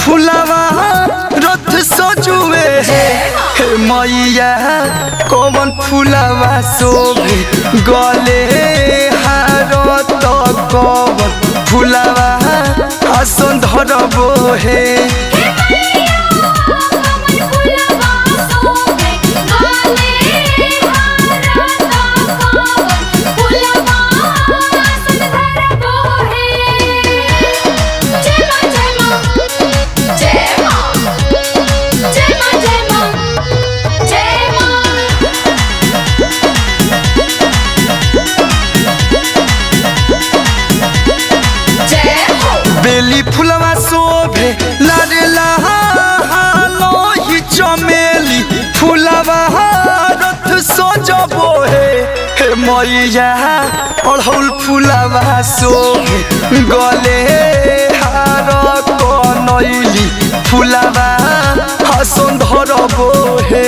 फुलावा रथ सजुए हे मैया कौन फुलावा शोभे गले हार तो कौन फुलावा आसन धरबो हे बेली फुलवा शोभे लाडला लोही चमेली फुलवा रथ सजबो हे मैया अड़हुल फुलवा शोभे गले हार कनैली फुलवा आसन धरबो हे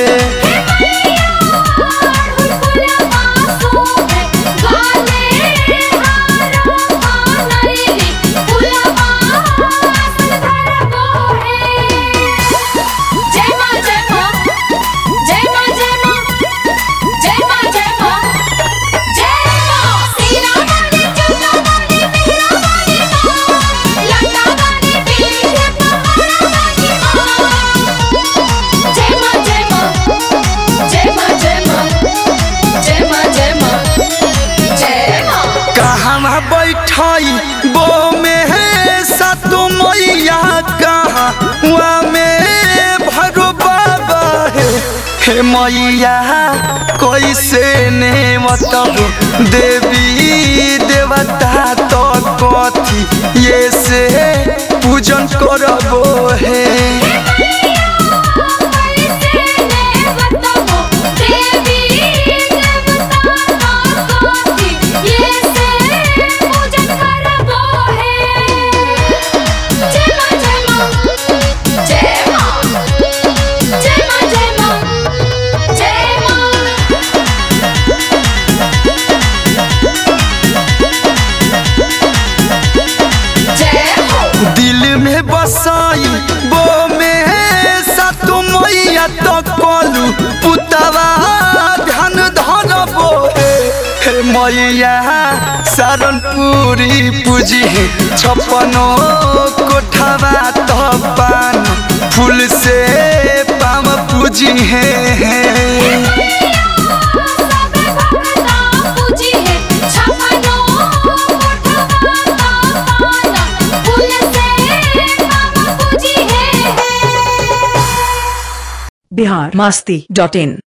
बैठाई बो में सतु मैया कहाँ वहाँ में भरो बाबा हे मैया कैसे ने मतलब देवी देवता तो कथी ये से पूजन करबो हे बसाई बो में सतु मैया तो कलू पुतवा ध्यान धरबो हे मैया सारनपुरी पूजी छपनो कोठवा तो पान फूल से पाम पूजी है biharmasti.in